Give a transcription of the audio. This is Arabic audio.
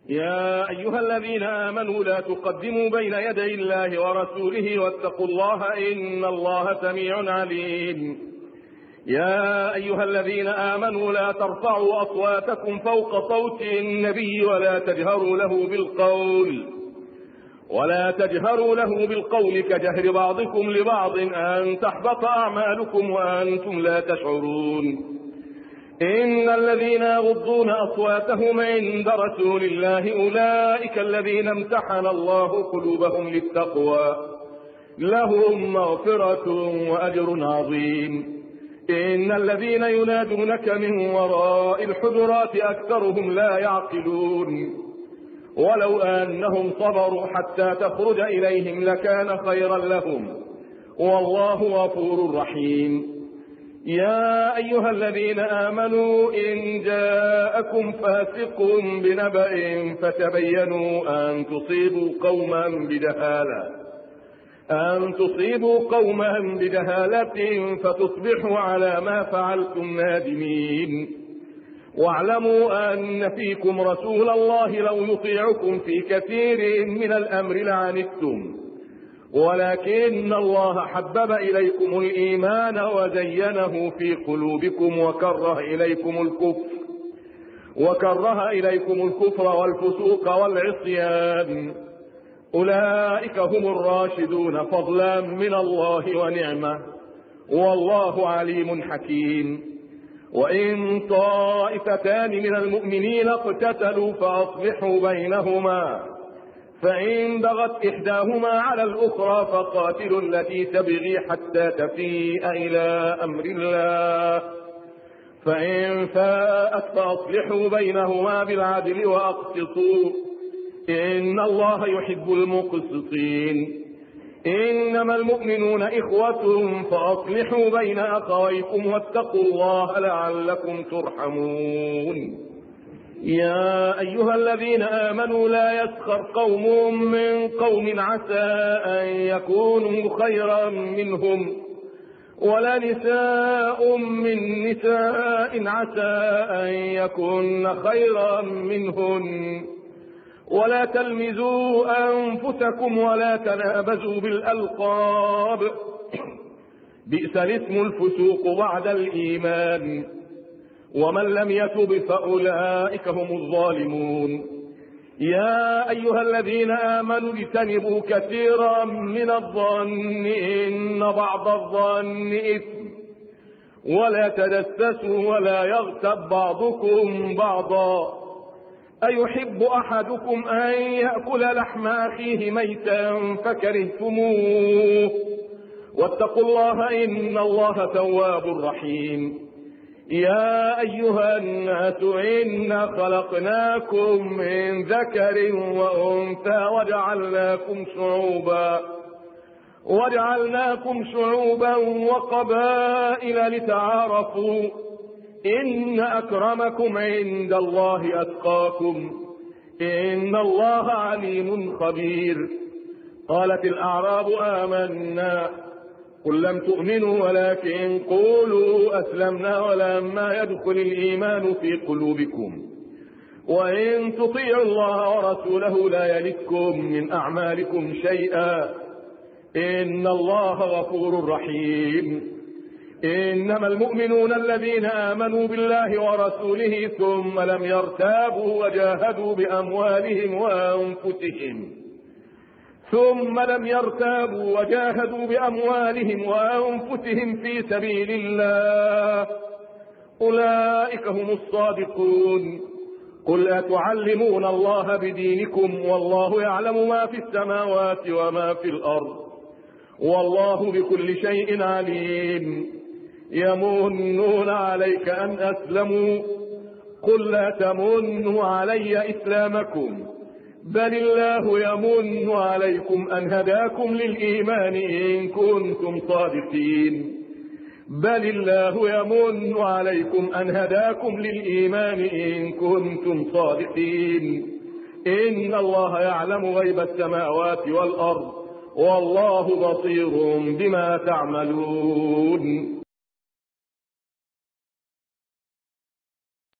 يا أيها الذين آمنوا لا تقدموا بين يدي الله ورسوله واتقوا الله إن الله سميع عليم. يا أيها الذين آمنوا لا ترفعوا أصواتكم فوق صوت النبي ولا تجهروا له بالقول كجهر بعضكم لبعض أن تحبط أعمالكم وأنتم لا تشعرون. إن الذين يغضون أصواتهم عند رسول الله أولئك الذين امتحن الله قلوبهم للتقوى لهم مغفرة وأجر عظيم. إن الذين ينادونك من وراء الحجرات أكثرهم لا يعقلون ولو أنهم صبروا حتى تخرج إليهم لكان خيرا لهم والله غفور رحيم. يا أيها الذين آمنوا إن جاءكم فاسق بنبأ فتبينوا أن تصيبوا قوما بجهالة فتصبحوا على ما فعلتم نادمين. واعلموا أن فيكم رسول الله لو يطيعكم في كثير من الأمر لعنتم ولكن الله حبب إليكم الإيمان وزينه في قلوبكم وكره إليكم الكفر والفسوق والعصيان أولئك هم الراشدون فضلا من الله ونعمة والله عليم حكيم. وإن طائفتان من المؤمنين اقتتلوا فأصلحوا بينهما فإن بغت إحداهما على الأخرى فقاتلوا التي تبغي حتى تفيء إلى أمر الله فإن فاءت فأصلحوا بينهما بالعدل وأقسطوا إن الله يحب المقسطين. إنما المؤمنون إخوة فأصلحوا بين أخويكم واتقوا الله لعلكم ترحمون. يا أيها الذين آمنوا لا يسخر قوم من قوم عسى أن يكونوا خيرا منهم ولا نساء من نساء عسى أن يكون خيرا منهن ولا تلمزوا أنفسكم ولا تنابزوا بالألقاب بئس الاسم الفسوق بعد الإيمان ومن لم يتب فأولئك هم الظالمون. يا أيها الذين آمنوا اجتنبوا كثيرا من الظن إن بعض الظن إثم ولا تجسسوا ولا يغتب بعضكم بعضا أيحب أحدكم أن يأكل لحم أخيه ميتا فكرهتموه واتقوا الله إن الله تواب رحيم. يا أيها الناس إنا خلقناكم من ذكر وأنثى وجعلناكم شعوبا وقبائل لتعارفوا إن أكرمكم عند الله أتقاكم إن الله عليم خبير. قالت الأعراب آمنا قل لم تؤمنوا ولكن قولوا أسلمنا ولما يدخل الإيمان في قلوبكم وإن تطيعوا الله ورسوله لا يلدكم من أعمالكم شيئا إن الله غفور رحيم. إنما المؤمنون الذين آمنوا بالله ورسوله ثم لم يرتابوا وجاهدوا بأموالهم وأنفسهم في سبيل الله أولئك هم الصادقون. قل أتعلمون الله بدينكم والله يعلم ما في السماوات وما في الأرض والله بكل شيء عليم. يمنون عليك أن أسلموا قل لا تمنوا علي إسلامكم بل الله يمن عليكم أن هداكم للإيمان إن كنتم صادقين. إن الله يعلم غيب السماوات والأرض والله بصير بما تعملون.